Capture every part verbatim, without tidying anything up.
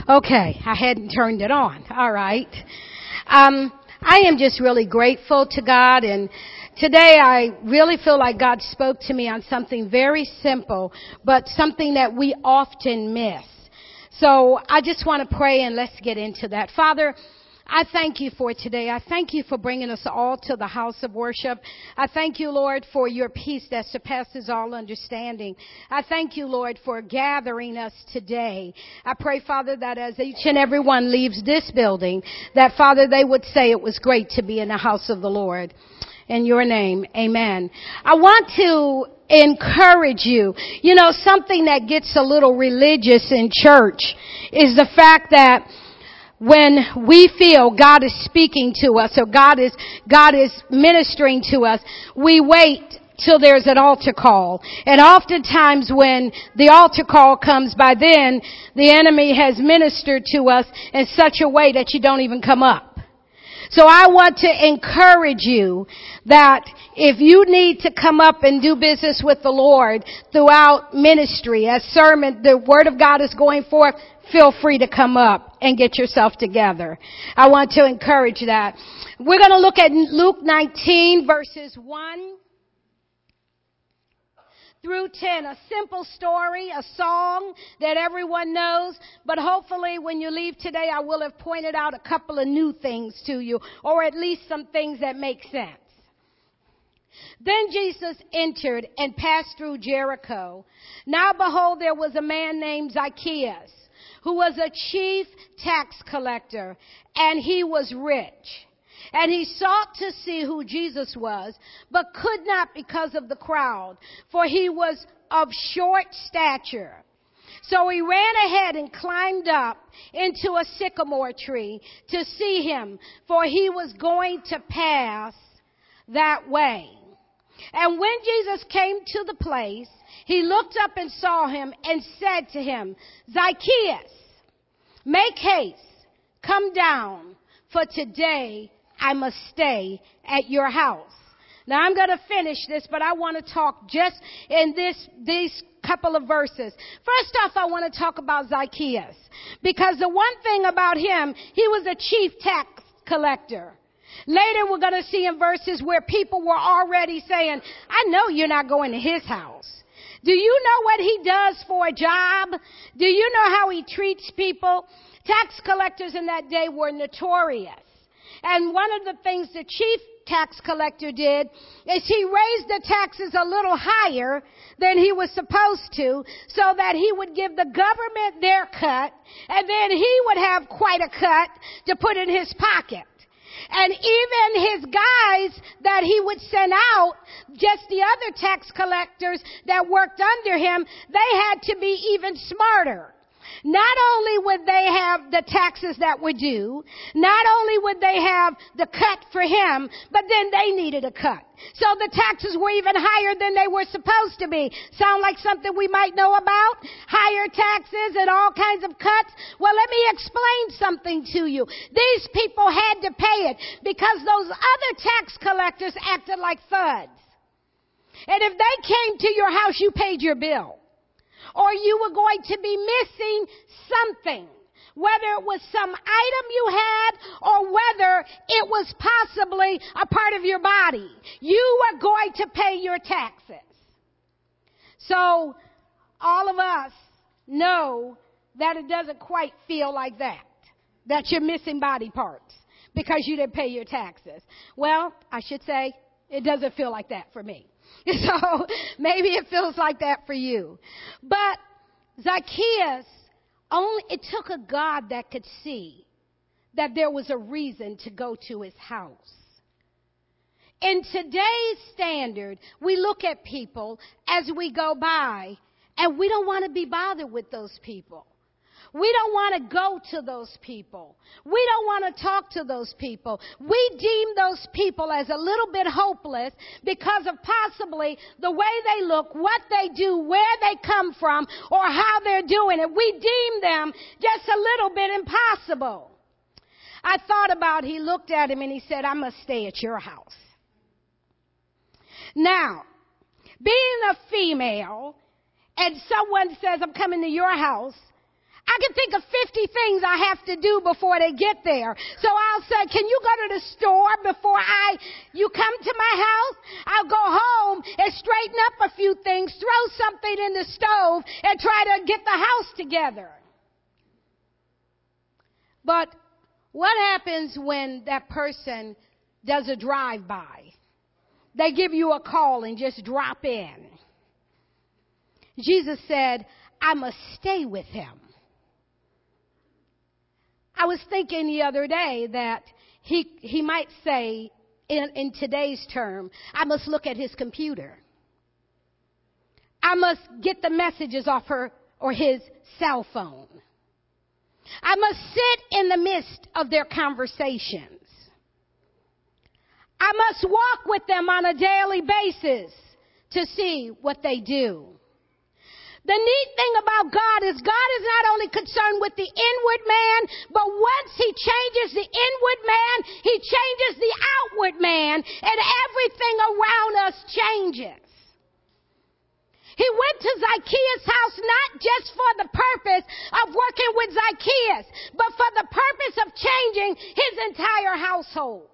Okay, I hadn't turned it on. All right. Um, I am just really grateful to God, and today I really feel like God spoke to me on something very simple, but something that we often miss. So I just want to pray, and let's get into that. Father, I thank you for today. I thank you for bringing us all to the house of worship. I thank you, Lord, for your peace that surpasses all understanding. I thank you, Lord, for gathering us today. I pray, Father, that as each and every one leaves this building, that, Father, they would say it was great to be in the house of the Lord. In your name, amen. I want to encourage you. You know, something that gets a little religious in church is the fact that when we feel God is speaking to us or God is, God is ministering to us, we wait till there's an altar call. And oftentimes when the altar call comes, by then the enemy has ministered to us in such a way that you don't even come up. So I want to encourage you that if you need to come up and do business with the Lord throughout ministry, as sermon, the word of God is going forth, feel free to come up and get yourself together. I want to encourage that. We're going to look at Luke nineteen verses one through ten. A simple story, a song that everyone knows, but hopefully when you leave today, I will have pointed out a couple of new things to you, or at least some things that make sense. Then Jesus entered and passed through Jericho. Now behold, there was a man named Zacchaeus, who was a chief tax collector, and he was rich. And he sought to see who Jesus was, but could not because of the crowd, for he was of short stature. So he ran ahead and climbed up into a sycamore tree to see him, for he was going to pass that way. And when Jesus came to the place, he looked up and saw him and said to him, Zacchaeus, make haste, come down, for today I must stay at your house. Now I'm going to finish this, but I want to talk just in this, these couple of verses. First off, I want to talk about Zacchaeus, because the one thing about him, he was a chief tax collector. Later, we're going to see in verses where people were already saying, I know you're not going to his house. Do you know what he does for a job? Do you know how he treats people? Tax collectors in that day were notorious. And one of the things the chief tax collector did is he raised the taxes a little higher than he was supposed to, so that he would give the government their cut, and then he would have quite a cut to put in his pocket. And even his guys that he would send out, just the other tax collectors that worked under him, they had to be even smarter. Not only would they have the taxes that were due, not only would they have the cut for him, but then they needed a cut. So the taxes were even higher than they were supposed to be. Sound like something we might know about? Higher taxes and all kinds of cuts? Well, let me explain something to you. These people had to pay it because those other tax collectors acted like thuds. And if they came to your house, you paid your bill. Or you were going to be missing something, whether it was some item you had or whether it was possibly a part of your body. You were going to pay your taxes. So all of us know that it doesn't quite feel like that, that you're missing body parts because you didn't pay your taxes. Well, I should say it doesn't feel like that for me. So maybe it feels like that for you. But Zacchaeus, only it took a God that could see that there was a reason to go to his house. In today's standard, we look at people as we go by, and we don't want to be bothered with those people. We don't want to go to those people. We don't want to talk to those people. We deem those people as a little bit hopeless because of possibly the way they look, what they do, where they come from, or how they're doing it. We deem them just a little bit impossible. I thought about, he looked at him and he said, I must stay at your house. Now, being a female and someone says, I'm coming to your house, I can think of fifty things I have to do before they get there. So I'll say, can you go to the store before I, you come to my house? I'll go home and straighten up a few things, throw something in the stove, and try to get the house together. But what happens when that person does a drive-by? They give you a call and just drop in. Jesus said, I must stay with him. I was thinking the other day that he he might say, in, in today's term, I must look at his computer. I must get the messages off her or his cell phone. I must sit in the midst of their conversations. I must walk with them on a daily basis to see what they do. The neat thing about God is God is not only concerned with the inward man, but once he changes the inward man, he changes the outward man, and everything around us changes. He went to Zacchaeus' house not just for the purpose of working with Zacchaeus, but for the purpose of changing his entire household.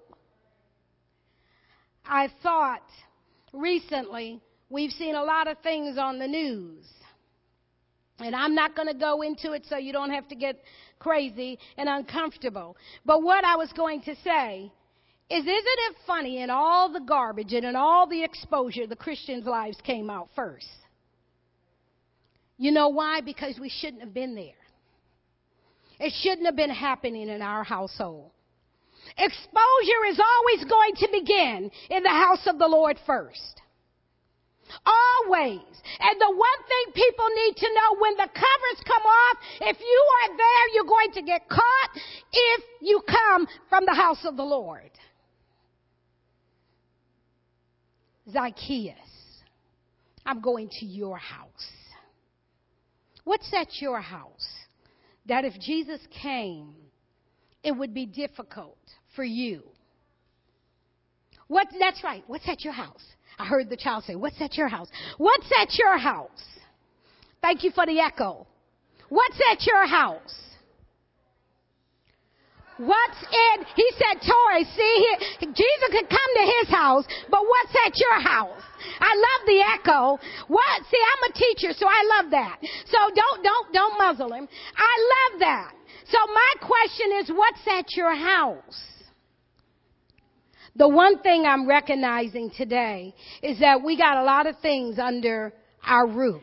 I thought recently we've seen a lot of things on the news. And I'm not going to go into it so you don't have to get crazy and uncomfortable. But what I was going to say is, isn't it funny, in all the garbage and in all the exposure, the Christians' lives came out first? You know why? Because we shouldn't have been there. It shouldn't have been happening in our household. Exposure is always going to begin in the house of the Lord first. Always. And the one thing people need to know, when the covers come off, if you are there, you're going to get caught if you come from the house of the Lord. Zacchaeus, I'm going to your house. What's at your house that if Jesus came, it would be difficult for you? What? That's right. What's at your house? I heard the child say, what's at your house? What's at your house? Thank you for the echo. What's at your house? What's in, he said toys. See, he, Jesus could come to his house, but what's at your house? I love the echo. What? See, I'm a teacher, so I love that. So don't, don't, don't muzzle him. I love that. So my question is, what's at your house? The one thing I'm recognizing today is that we got a lot of things under our roof.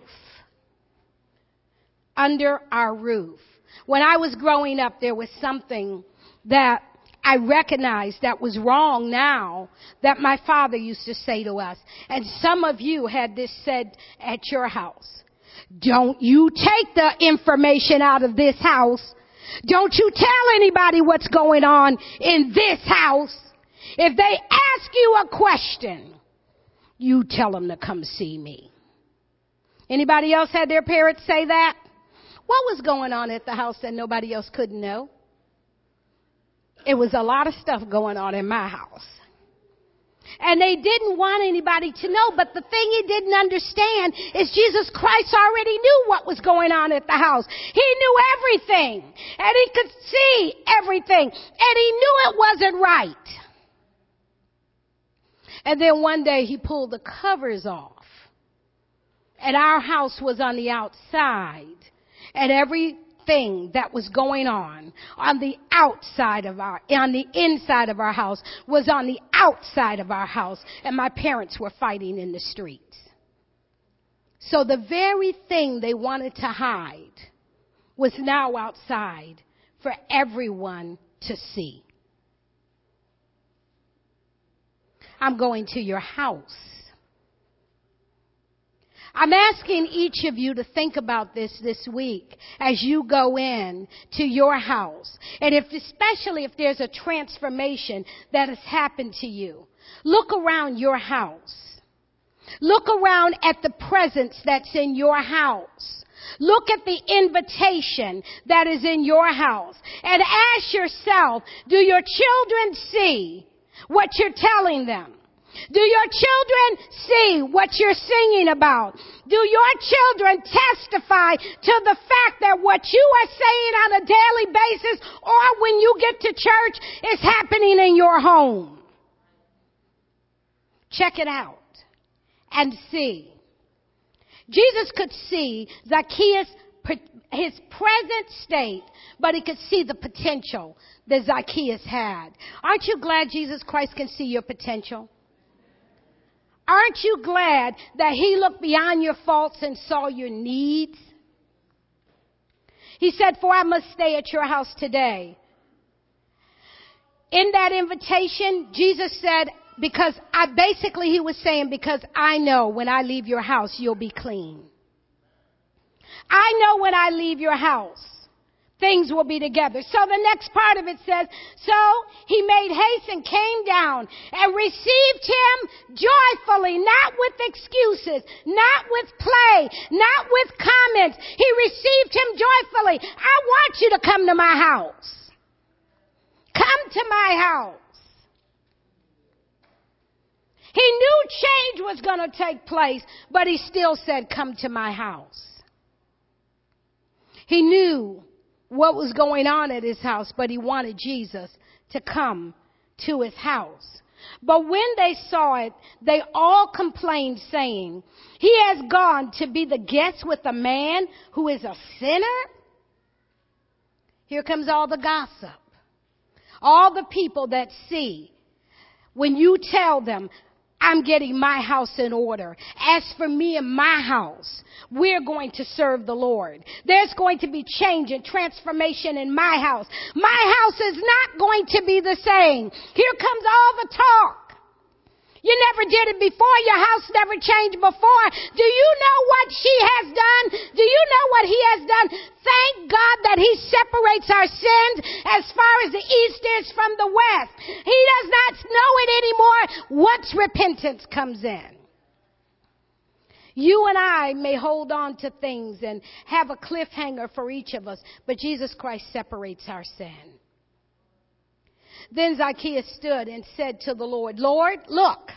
Under our roof. When I was growing up, there was something that I recognized that was wrong now that my father used to say to us. And some of you had this said at your house. Don't you take the information out of this house. Don't you tell anybody what's going on in this house. If they ask you a question, you tell them to come see me. Anybody else had their parents say that? What was going on at the house that nobody else couldn't know? It was a lot of stuff going on in my house. And they didn't want anybody to know, but the thing he didn't understand is Jesus Christ already knew what was going on at the house. He knew everything, and he could see everything, and he knew it wasn't right. And then one day he pulled the covers off, and our house was on the outside, and everything that was going on on the outside of our, on the inside of our house was on the outside of our house, and my parents were fighting in the streets. So the very thing they wanted to hide was now outside for everyone to see. I'm going to your house. I'm asking each of you to think about this this week as you go in to your house. And if, especially if there's a transformation that has happened to you, look around your house. Look around at the presence that's in your house. Look at the invitation that is in your house. And ask yourself, do your children see what you're telling them? Do your children see what you're singing about? Do your children testify to the fact that what you are saying on a daily basis or when you get to church is happening in your home? Check it out and see. Jesus could see Zacchaeus, his present state, but he could see the potential that Zacchaeus had. Aren't you glad Jesus Christ can see your potential? Aren't you glad that he looked beyond your faults and saw your needs? He said, for I must stay at your house today. In that invitation, Jesus said, because I basically he was saying, because I know when I leave your house, you'll be clean. I know when I leave your house, things will be together. So the next part of it says, so he made haste and came down and received him joyfully, not with excuses, not with play, not with comments. He received him joyfully. I want you to come to my house. Come to my house. He knew change was going to take place, but he still said, come to my house. He knew what was going on at his house, but he wanted Jesus to come to his house. But when they saw it, they all complained, saying, he has gone to be the guest with a man who is a sinner? Here comes all the gossip. All the people that see when you tell them, I'm getting my house in order. As for me and my house, we're going to serve the Lord. There's going to be change and transformation in my house. My house is not going to be the same. Here comes all the talk. You never did it before. Your house never changed before. Do you know what she has done? Do you know what he has done? Thank God that he separates our sins as far as the east is from the west. He does not know it anymore once repentance comes in. You and I may hold on to things and have a cliffhanger for each of us, but Jesus Christ separates our sin. Then Zacchaeus stood and said to the Lord, Lord, look,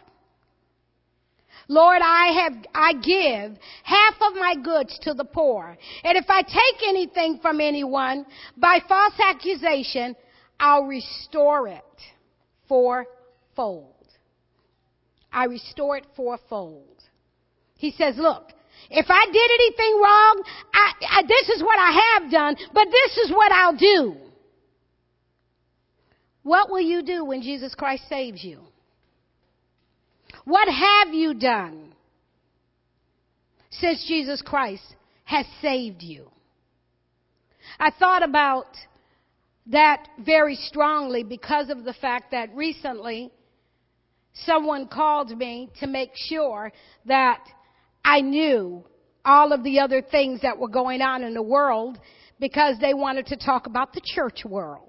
Lord, I have, I give half of my goods to the poor. And if I take anything from anyone by false accusation, I'll restore it fourfold. I restore it fourfold. He says, look, if I did anything wrong, I, I, this is what I have done, but this is what I'll do. What will you do when Jesus Christ saves you? What have you done since Jesus Christ has saved you? I thought about that very strongly because of the fact that recently someone called me to make sure that I knew all of the other things that were going on in the world because they wanted to talk about the church world.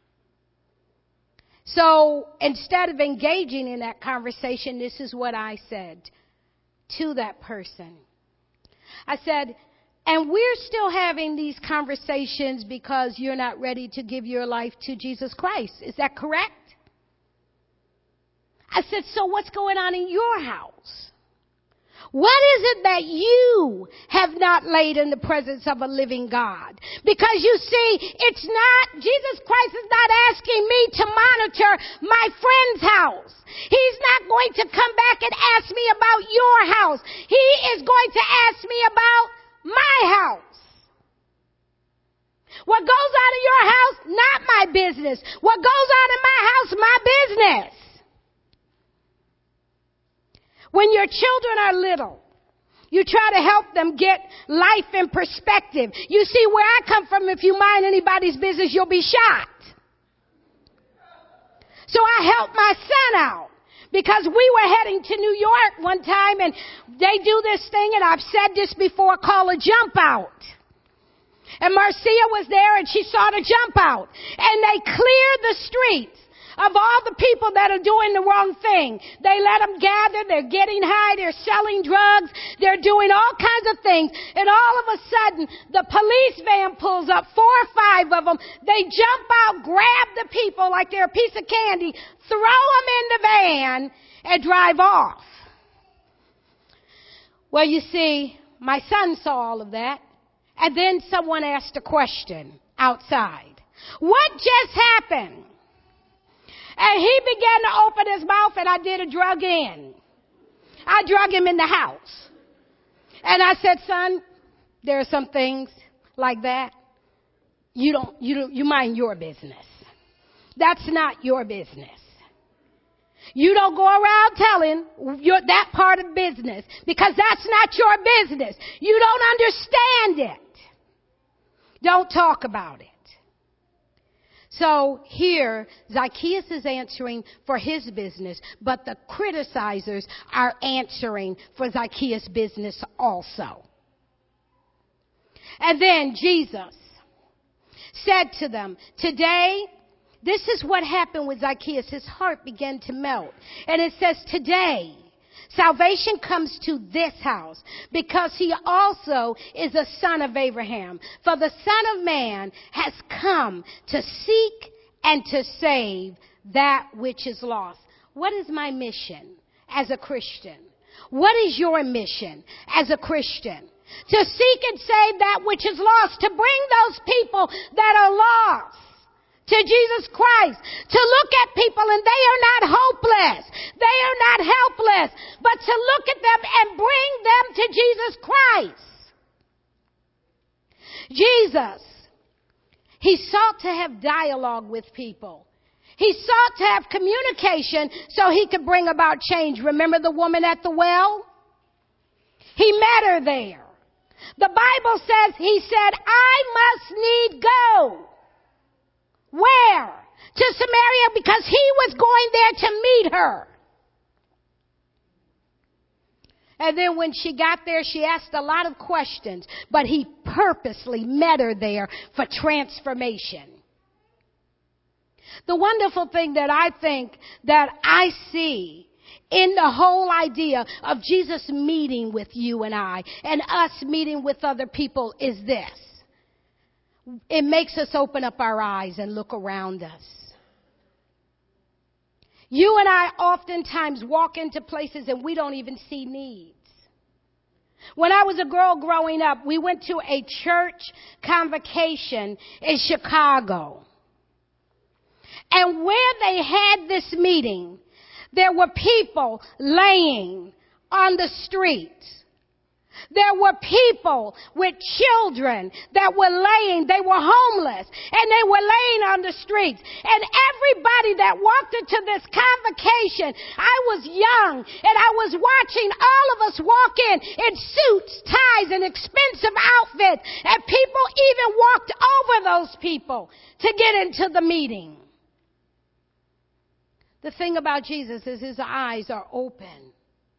So instead of engaging in that conversation, this is what I said to that person. I said, and we're still having these conversations because you're not ready to give your life to Jesus Christ. Is that correct? I said, so what's going on in your house? What is it that you have not laid in the presence of a living God? Because you see, it's not, Jesus Christ is not asking me to monitor my friend's house. He's not going to come back and ask me about your house. He is going to ask me about my house. What goes on in your house, not my business. What goes on in my house, my business. When your children are little, you try to help them get life in perspective. You see, where I come from, if you mind anybody's business, you'll be shot. So I helped my son out because we were heading to New York one time and they do this thing, and I've said this before, called a jump out. And Marcia was there and she saw the jump out. And they cleared the streets of all the people that are doing the wrong thing. They let them gather. They're getting high. They're selling drugs. They're doing all kinds of things. And all of a sudden, the police van pulls up, four or five of them. They jump out, grab the people like they're a piece of candy, throw them in the van, and drive off. Well, you see, my son saw all of that, and then someone asked a question outside. What just happened? And he began to open his mouth, and I did a drug in. I drug him in the house. And I said, son, there are some things like that. You don't, you don't, you mind your business. That's not your business. You don't go around telling your, that part of business because that's not your business. You don't understand it. Don't talk about it. So here, Zacchaeus is answering for his business, but the criticizers are answering for Zacchaeus' business also. And then Jesus said to them, today, this is what happened with Zacchaeus. His heart began to melt. And it says, today, salvation comes to this house because he also is a son of Abraham. For the Son of Man has come to seek and to save that which is lost. What is my mission as a Christian? What is your mission as a Christian? To seek and save that which is lost. To bring those people that are lost to Jesus Christ. To look at people and they are not hopeless. They are not helpless. But to look at them and bring them to Jesus Christ. Jesus, he sought to have dialogue with people. He sought to have communication so he could bring about change. Remember the woman at the well? He met her there. The Bible says, he said, I must need go. Where? To Samaria, because he was going there to meet her. And then when she got there, she asked a lot of questions, but he purposely met her there for transformation. The wonderful thing that I think that I see in the whole idea of Jesus meeting with you and I and us meeting with other people is this. It makes us open up our eyes and look around us. You and I oftentimes walk into places and we don't even see needs. When I was a girl growing up, we went to a church convocation in Chicago. And where they had this meeting, there were people laying on the streets. There were people with children that were laying, they were homeless, and they were laying on the streets. And everybody that walked into this convocation, I was young, and I was watching all of us walk in, in suits, ties, and expensive outfits. And people even walked over those people to get into the meeting. The thing about Jesus is his eyes are open.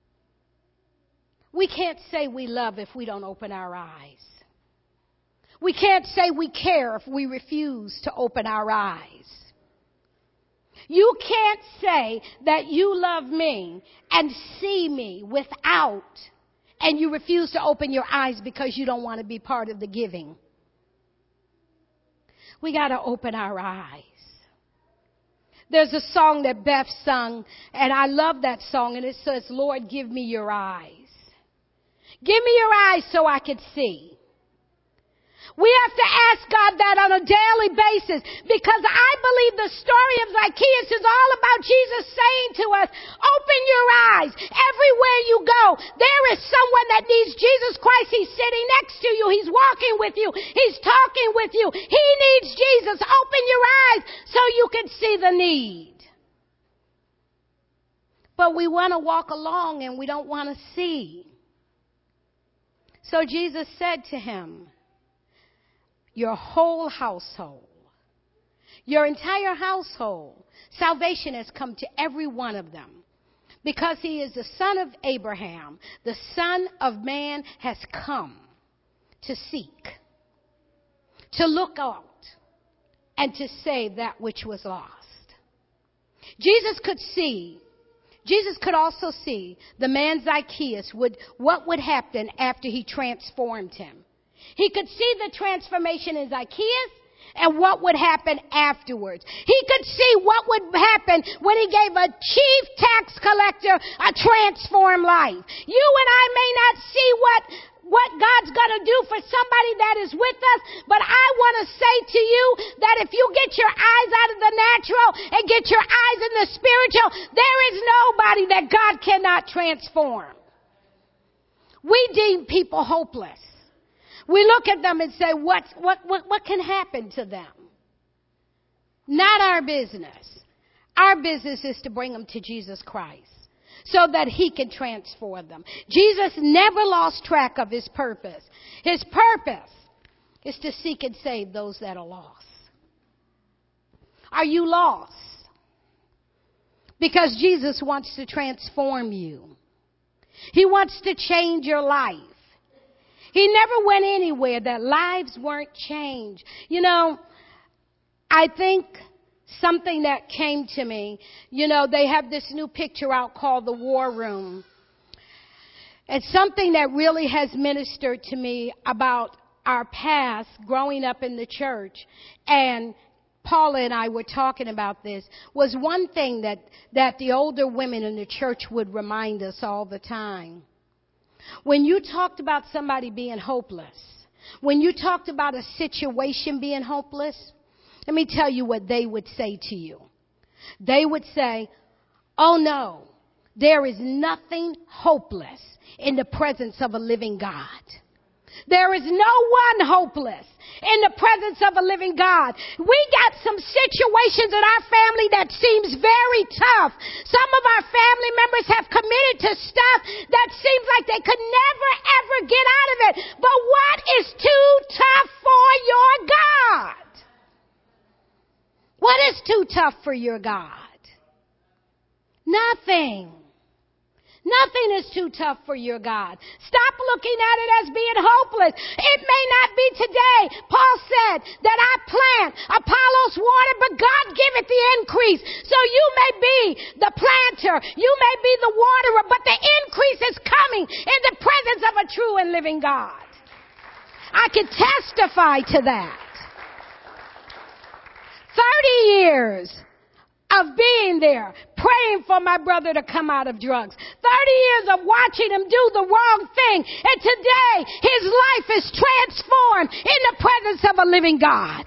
We can't say we love if we don't open our eyes. We can't say we care if we refuse to open our eyes. You can't say that you love me and see me without, and you refuse to open your eyes because you don't want to be part of the giving. We got to open our eyes. There's a song that Beth sung, and I love that song, and it says, Lord, give me your eyes. Give me your eyes so I can see. We have to ask God that on a daily basis because I believe the story of Zacchaeus is all about Jesus saying to us, open your eyes. Everywhere you go, there is someone that needs Jesus Christ. He's sitting next to you. He's walking with you. He's talking with you. He needs Jesus. Open your eyes so you can see the need. But we want to walk along and we don't want to see. So Jesus said to him, your whole household, your entire household, salvation has come to every one of them. Because he is the son of Abraham, the Son of Man has come to seek, to look out, and to save that which was lost. Jesus could see, Jesus could also see the man Zacchaeus, would, what would happen after he transformed him. He could see the transformation in Zacchaeus, and what would happen afterwards. He could see what would happen when he gave a chief tax collector a transformed life. You and I may not see what what God's going to do for somebody that is with us, but I want to say to you that if you get your eyes out of the natural and get your eyes in the spiritual, there is nobody that God cannot transform. We deem people hopeless. We look at them and say, what, what, what, what can happen to them? Not our business. Our business is to bring them to Jesus Christ so that he can transform them. Jesus never lost track of his purpose. His purpose is to seek and save those that are lost. Are you lost? Because Jesus wants to transform you. He wants to change your life. He never went anywhere that lives weren't changed. You know, I think something that came to me, you know, they have this new picture out called The War Room. It's something that really has ministered to me about our past growing up in the church. And Paula and I were talking about this, was one thing that, that the older women in the church would remind us all the time. When you talked about somebody being hopeless, when you talked about a situation being hopeless, let me tell you what they would say to you. They would say, oh no, there is nothing hopeless in the presence of a living God. There is no one hopeless in the presence of a living God. We got some situations in our family that seems very tough. Some of our family members have committed to stuff that seems like they could never, ever get out of it. But what is too tough for your God? What is too tough for your God? Nothing. Nothing is too tough for your God. Stop looking at it as being hopeless. It may not be today. Paul said that I plant, Apollos water, but God giveth the increase. So you may be the planter, you may be the waterer, but the increase is coming in the presence of a true and living God. I can testify to that. Thirty years of being there, praying for my brother to come out of drugs. thirty years of watching him do the wrong thing. And today, his life is transformed in the presence of a living God.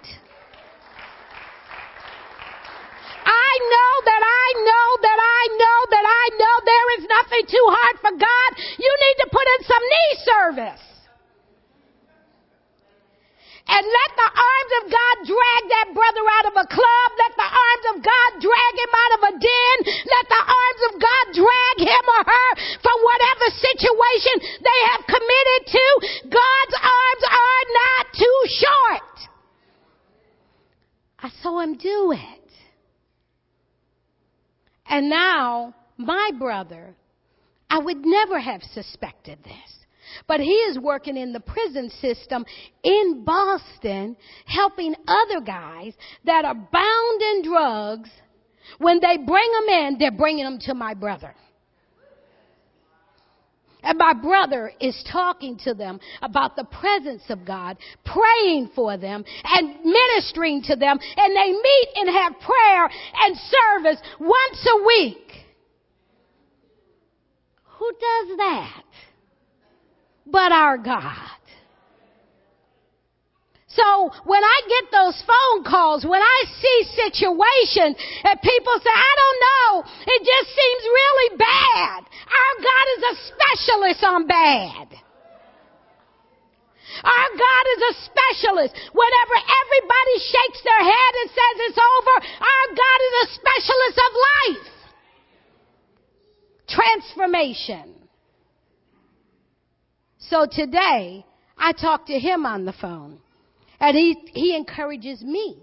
I know that I know that I know that I know there is nothing too hard for God. You need to put in some knee service. And let the arms of God drag that brother out of a club. Let the arms of God drag him out of a den. Let the arms of God drag him or her from whatever situation they have committed to. God's arms are not too short. I saw him do it. And now, my brother, I would never have suspected this. But he is working in the prison system in Boston, helping other guys that are bound in drugs. When they bring them in, they're bringing them to my brother. And my brother is talking to them about the presence of God, praying for them and ministering to them. And they meet and have prayer and service once a week. Who does that but our God? So when I get those phone calls, when I see situations and people say, I don't know, it just seems really bad. Our God is a specialist on bad. Our God is a specialist. Whenever everybody shakes their head and says it's over, our God is a specialist of life. Transformation. So today, I talked to him on the phone, and he, he encourages me.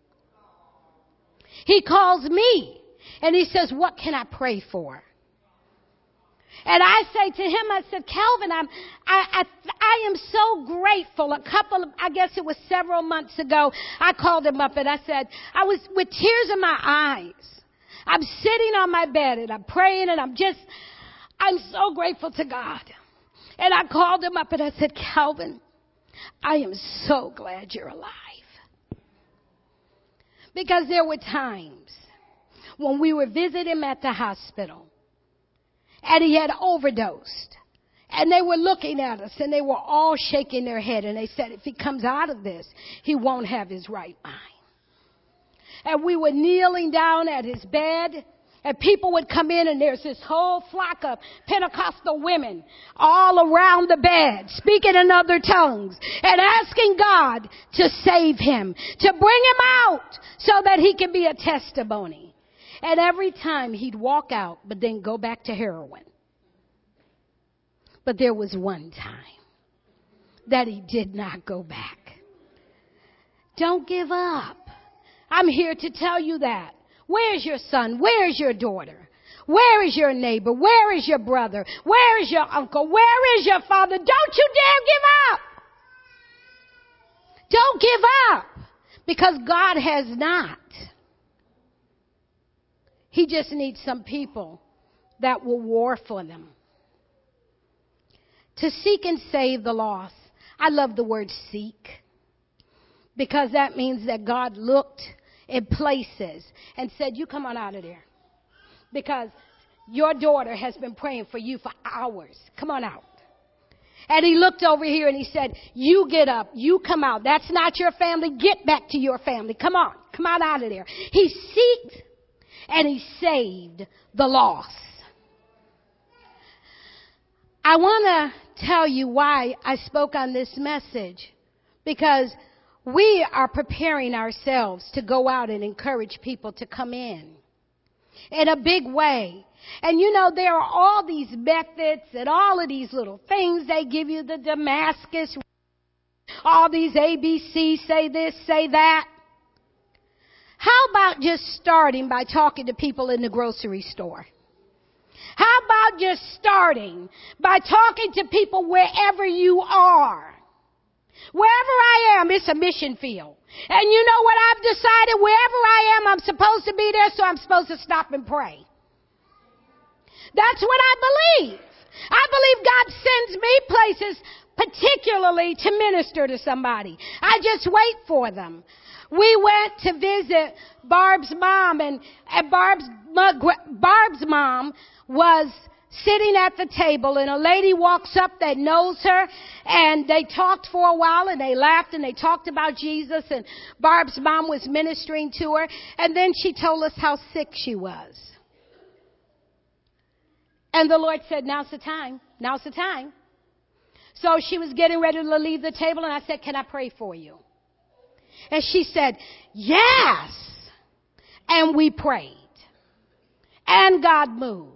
He calls me, and he says, what can I pray for? And I say to him, I said, Calvin, I'm, I, I, I am so grateful. A couple of, I guess it was several months ago, I called him up, and I said, I was with tears in my eyes. I'm sitting on my bed, and I'm praying, and I'm just, I'm so grateful to God. And I called him up and I said, Calvin, I am so glad you're alive. Because there were times when we were visiting him at the hospital and he had overdosed. And they were looking at us and they were all shaking their head. And they said, if he comes out of this, he won't have his right mind. And we were kneeling down at his bed. And people would come in and there's this whole flock of Pentecostal women all around the bed, speaking in other tongues and asking God to save him, to bring him out so that he can be a testimony. And every time he'd walk out, but then go back to heroin. But there was one time that he did not go back. Don't give up. I'm here to tell you that. Where's your son? Where's your daughter? Where is your neighbor? Where is your brother? Where is your uncle? Where is your father? Don't you dare give up. Don't give up. Because God has not. He just needs some people that will war for them. To seek and save the lost. I love the word seek. Because that means that God looked in places and said, you come on out of there. Because your daughter has been praying for you for hours. Come on out. And he looked over here and he said, you get up. You come out. That's not your family. Get back to your family. Come on. Come on out of there. He seeked and he saved the lost. I want to tell you why I spoke on this message. Because we are preparing ourselves to go out and encourage people to come in in a big way. And you know, there are all these methods and all of these little things they give you, the Damascus, all these A B Cs, say this, say that. How about just starting by talking to people in the grocery store? How about just starting by talking to people wherever you are? Wherever I am, it's a mission field. And you know what I've decided? Wherever I am, I'm supposed to be there, so I'm supposed to stop and pray. That's what I believe. I believe God sends me places particularly to minister to somebody. I just wait for them. We went to visit Barb's mom, and, and Barb's, Barb's mom was sitting at the table, and a lady walks up that knows her, and they talked for a while, and they laughed, and they talked about Jesus, and Barb's mom was ministering to her, and then she told us how sick she was. And the Lord said, now's the time. Now's the time. So she was getting ready to leave the table, and I said, can I pray for you? And she said, yes. And we prayed. And God moved.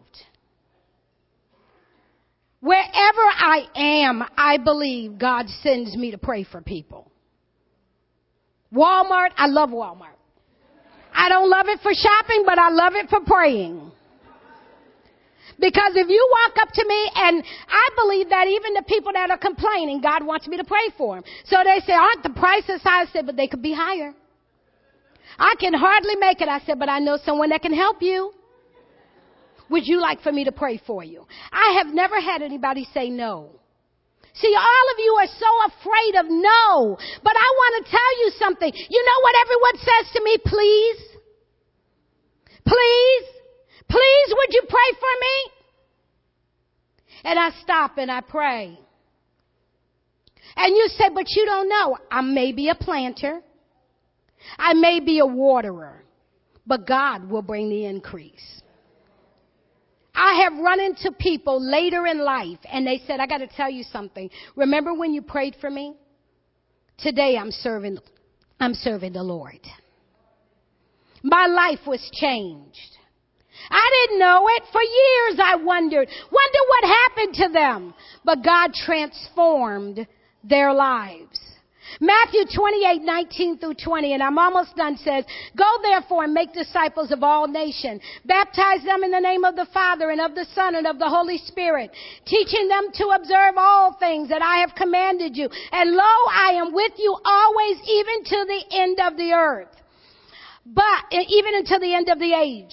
Wherever I am, I believe God sends me to pray for people. Walmart, I love Walmart. I don't love it for shopping, but I love it for praying. Because if you walk up to me, and I believe that even the people that are complaining, God wants me to pray for them. So they say, aren't the prices high? I said, but they could be higher. I can hardly make it. I said, but I know someone that can help you. Would you like for me to pray for you? I have never had anybody say no. See, all of you are so afraid of no. But I want to tell you something. You know what everyone says to me? Please. Please. Please, would you pray for me? And I stop and I pray. And you say, but you don't know. I may be a planter. I may be a waterer. But God will bring the increase. I have run into people later in life and they said, I got to tell you something. Remember when you prayed for me? Today I'm serving, I'm serving the Lord. My life was changed. I didn't know it. For years I wondered, wonder what happened to them. But God transformed their lives. Matthew twenty-eight, nineteen through twenty, and I'm almost done, says, go therefore and make disciples of all nations. Baptize them in the name of the Father and of the Son and of the Holy Spirit, teaching them to observe all things that I have commanded you. And lo, I am with you always, even to the end of the earth. But, even until the end of the age.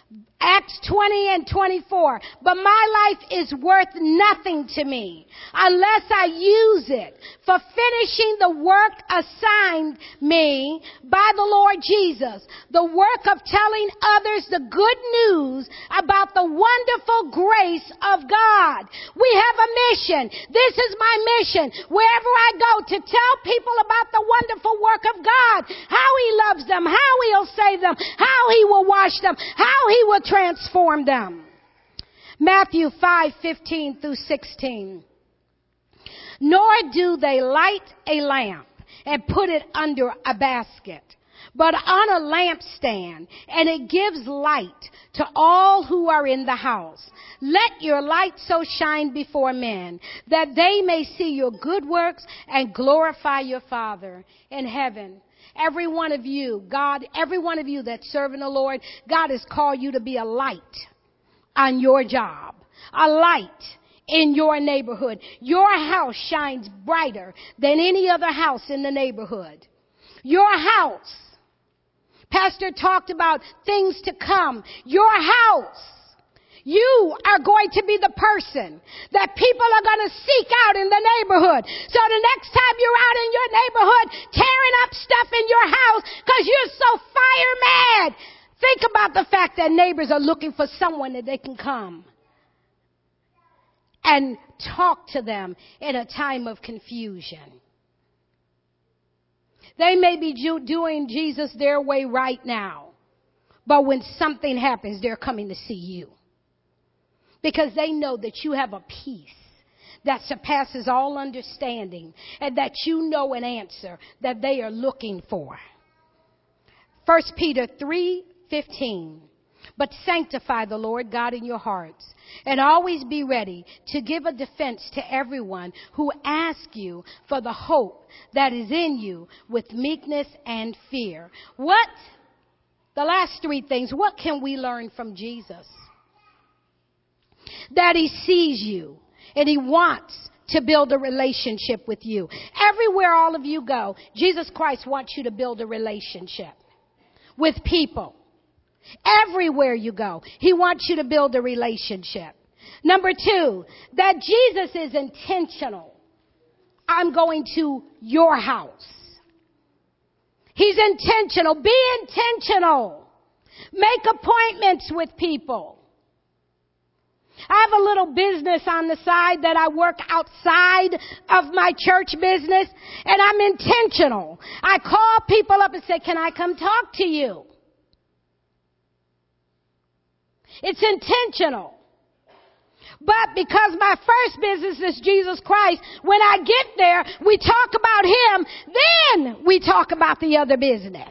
Acts twenty and twenty-four. But my life is worth nothing to me unless I use it for finishing the work assigned me by the Lord Jesus. The work of telling others the good news about the wonderful grace of God. We have a mission. This is my mission. Wherever I go, to tell people about the wonderful work of God. How He loves them. How He'll save them. How He will wash them. How He will transform them. Matthew five fifteen through sixteen. Nor do they light a lamp and put it under a basket, but on a lampstand, and it gives light to all who are in the house. Let your light so shine before men that they may see your good works and glorify your Father in heaven. Every one of you, God, every one of you that's serving the Lord, God has called you to be a light on your job, a light in your neighborhood. Your house shines brighter than any other house in the neighborhood. Your house, Pastor talked about things to come. Your house, you are going to be the person that people are going to seek out in the neighborhood. So the next time you're out in your neighborhood tearing up stuff in your house because you're so fire mad, think about the fact that neighbors are looking for someone that they can come and talk to them in a time of confusion. They may be doing Jesus their way right now, but when something happens, they're coming to see you. Because they know that you have a peace that surpasses all understanding and that you know an answer that they are looking for. First Peter three fifteen. But sanctify the Lord God in your hearts, and always be ready to give a defense to everyone who asks you for the hope that is in you with meekness and fear. What? The last three things. What can we learn from Jesus? That He sees you and He wants to build a relationship with you. Everywhere all of you go, Jesus Christ wants you to build a relationship with people. Everywhere you go, He wants you to build a relationship. Number two, that Jesus is intentional. I'm going to your house. He's intentional. Be intentional. Make appointments with people. I have a little business on the side that I work outside of my church business, and I'm intentional. I call people up and say, can I come talk to you? It's intentional. But because my first business is Jesus Christ, when I get there, we talk about Him, then we talk about the other business.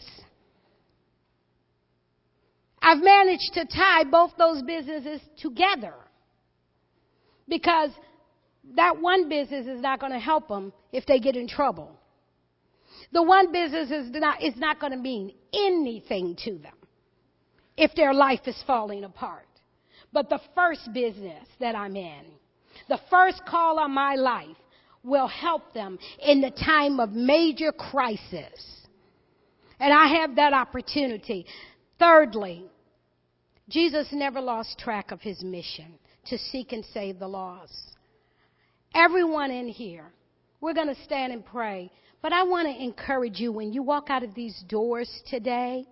I've managed to tie both those businesses together because that one business is not going to help them if they get in trouble. The one business is not, is not going to mean anything to them if their life is falling apart. But the first business that I'm in, the first call on my life, will help them in the time of major crisis. And I have that opportunity. Thirdly, Jesus never lost track of His mission to seek and save the lost. Everyone in here, we're going to stand and pray. But I want to encourage you, when you walk out of these doors today,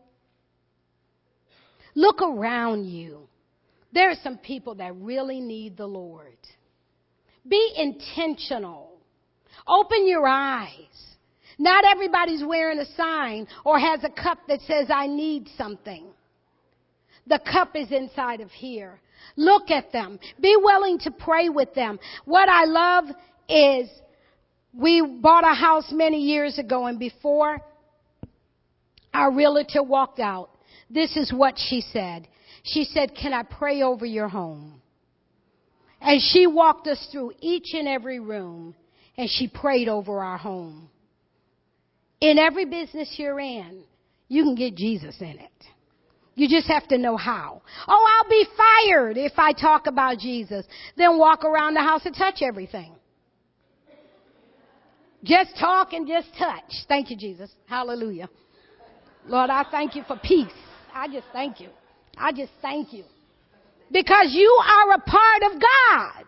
look around you. There are some people that really need the Lord. Be intentional. Open your eyes. Not everybody's wearing a sign or has a cup that says, I need something. The cup is inside of here. Look at them. Be willing to pray with them. What I love is we bought a house many years ago, and before our realtor walked out, this is what she said. She said, can I pray over your home? And she walked us through each and every room, and she prayed over our home. In every business you're in, you can get Jesus in it. You just have to know how. Oh, I'll be fired if I talk about Jesus. Then walk around the house and touch everything. Just talk and just touch. Thank you, Jesus. Hallelujah. Lord, I thank you for peace. I just thank you I just thank you. Because you are a part of God.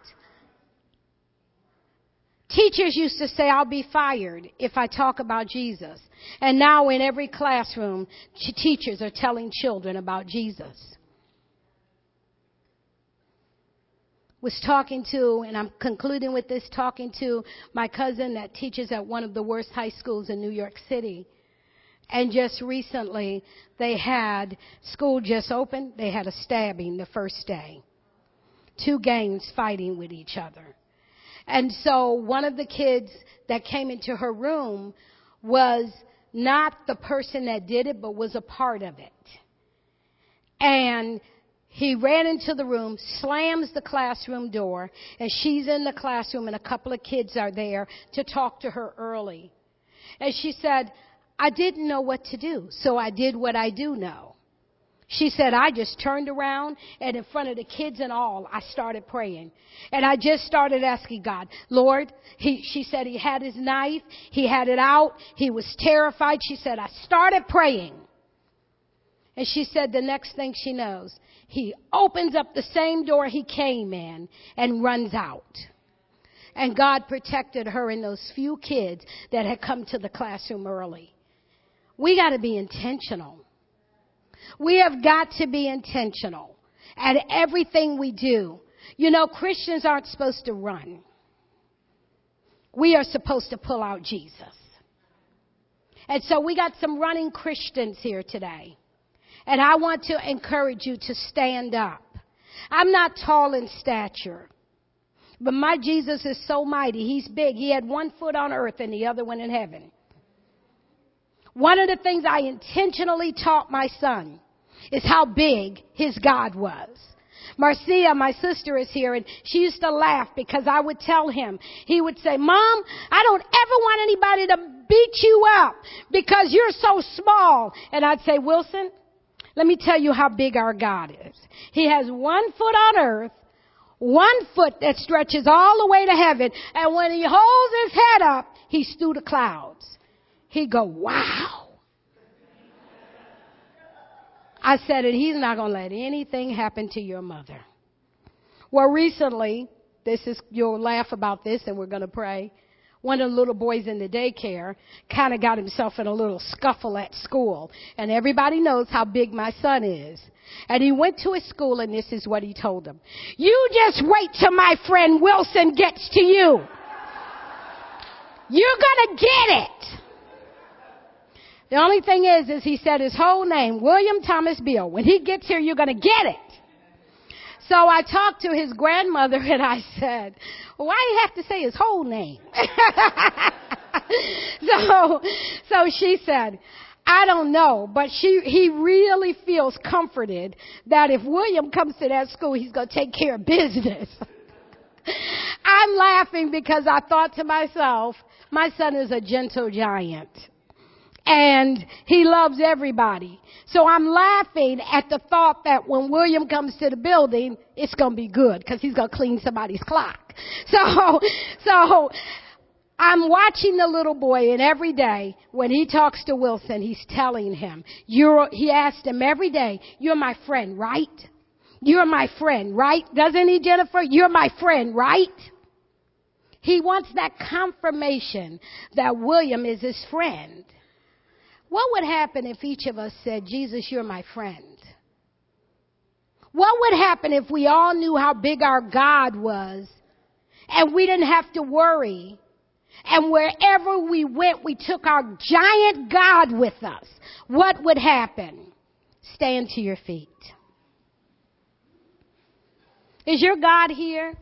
Teachers used to say, I'll be fired if I talk about Jesus. And now in every classroom, teachers are telling children about Jesus. Was talking to, and I'm concluding with this, talking to my cousin that teaches at one of the worst high schools in New York City. And just recently, they had, school just opened, they had a stabbing the first day. Two gangs fighting with each other. And so one of the kids that came into her room was not the person that did it, but was a part of it. And he ran into the room, slams the classroom door, and she's in the classroom, and a couple of kids are there to talk to her early. And she said, I didn't know what to do, so I did what I do know. She said, I just turned around, and in front of the kids and all, I started praying. And I just started asking God, Lord, he, she said he had his knife, he had it out, he was terrified. She said, I started praying. And she said the next thing she knows, he opens up the same door he came in and runs out. And God protected her and those few kids that had come to the classroom early. We got to be intentional. We have got to be intentional at everything we do. You know, Christians aren't supposed to run. We are supposed to pull out Jesus. And so we got some running Christians here today. And I want to encourage you to stand up. I'm not tall in stature, but my Jesus is so mighty. He's big. He had one foot on earth and the other one in heaven. One of the things I intentionally taught my son is how big his God was. Marcia, my sister, is here, and she used to laugh because I would tell him. He would say, Mom, I don't ever want anybody to beat you up because you're so small. And I'd say, Wilson, let me tell you how big our God is. He has one foot on earth, one foot that stretches all the way to heaven, and when he holds his head up, he's through the clouds. He'd go, wow. I said it, he's not going to let anything happen to your mother. Well, recently, this is, you'll laugh about this and we're going to pray. One of the little boys in the daycare kind of got himself in a little scuffle at school. And everybody knows how big my son is. And he went to his school and this is what he told them. You just wait till my friend Wilson gets to you. You're going to get it. The only thing is, is he said his whole name, William Thomas Beale. When he gets here, you're going to get it. So I talked to his grandmother and I said, well, why do you have to say his whole name? so, so she said, I don't know, but she, he really feels comforted that if William comes to that school, he's going to take care of business. I'm laughing because I thought to myself, my son is a gentle giant. And he loves everybody. So I'm laughing at the thought that when William comes to the building, it's going to be good because he's going to clean somebody's clock. So, so I'm watching the little boy, and every day when he talks to Wilson, he's telling him, you're, he asked him every day, you're my friend, right? You're my friend, right? Doesn't he, Jennifer? You're my friend, right? He wants that confirmation that William is his friend. What would happen if each of us said, Jesus, you're my friend? What would happen if we all knew how big our God was and we didn't have to worry? And wherever we went, we took our giant God with us. What would happen? Stand to your feet. Is your God here?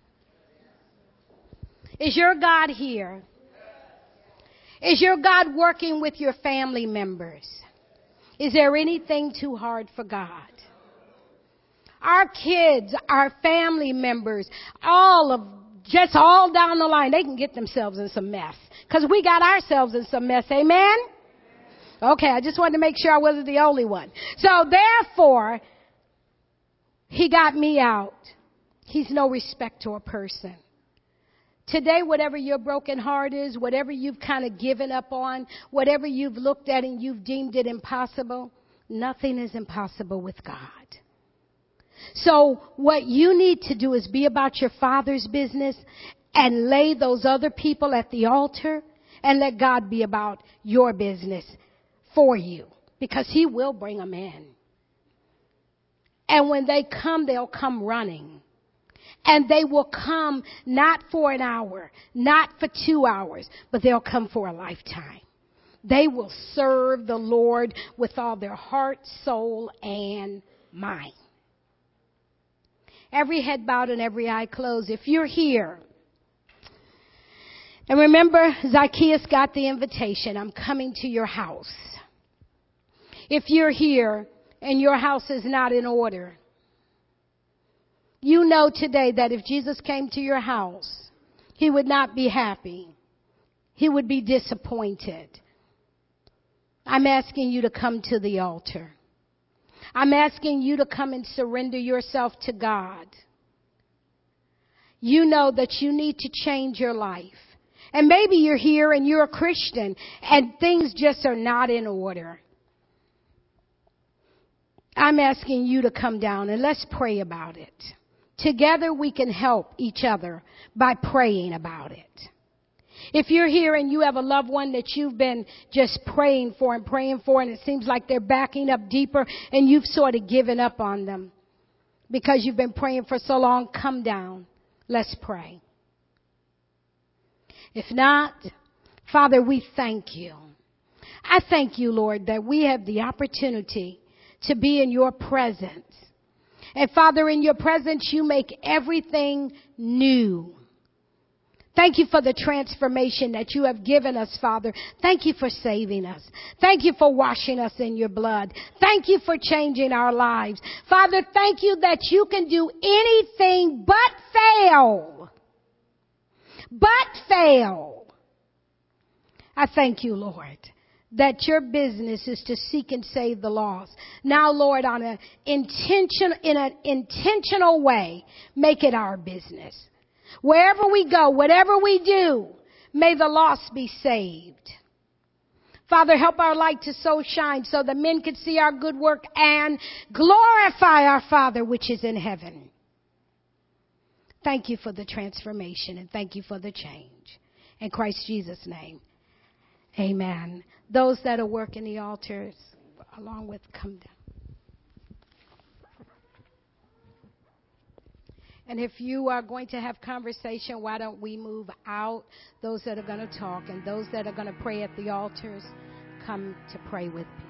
Is your God here? Is your God working with your family members? Is there anything too hard for God? Our kids, our family members, all of, just all down the line, they can get themselves in some mess. Because we got ourselves in some mess, amen? Okay, I just wanted to make sure I wasn't the only one. So therefore, he got me out. He's no respecter of person. Today, whatever your broken heart is, whatever you've kind of given up on, whatever you've looked at and you've deemed it impossible, nothing is impossible with God. So what you need to do is be about your Father's business and lay those other people at the altar and let God be about your business for you, because He will bring them in. And when they come, they'll come running. And they will come not for an hour, not for two hours, but they'll come for a lifetime. They will serve the Lord with all their heart, soul, and mind. Every head bowed and every eye closed. If you're here, and remember, Zacchaeus got the invitation, I'm coming to your house. If you're here and your house is not in order, you know today that if Jesus came to your house, He would not be happy. He would be disappointed. I'm asking you to come to the altar. I'm asking you to come and surrender yourself to God. You know that you need to change your life. And maybe you're here and you're a Christian and things just are not in order. I'm asking you to come down and let's pray about it. Together we can help each other by praying about it. If you're here and you have a loved one that you've been just praying for and praying for, and it seems like they're backing up deeper and you've sort of given up on them because you've been praying for so long, come down. Let's pray. If not, Father, we thank you. I thank you, Lord, that we have the opportunity to be in your presence. And Father, in your presence, you make everything new. Thank you for the transformation that you have given us, Father. Thank you for saving us. Thank you for washing us in your blood. Thank you for changing our lives. Father, thank you that you can do anything but fail. But fail. I thank you, Lord, that your business is to seek and save the lost. Now, Lord, on an intention, in an intentional way, make it our business. Wherever we go, whatever we do, may the lost be saved. Father, help our light to so shine so that men can see our good work and glorify our Father which is in heaven. Thank you for the transformation and thank you for the change. In Christ Jesus' name, amen. Those that are working the altars, along with, come down. And if you are going to have conversation, why don't we move out? Those that are going to talk and those that are going to pray at the altars, come to pray with me.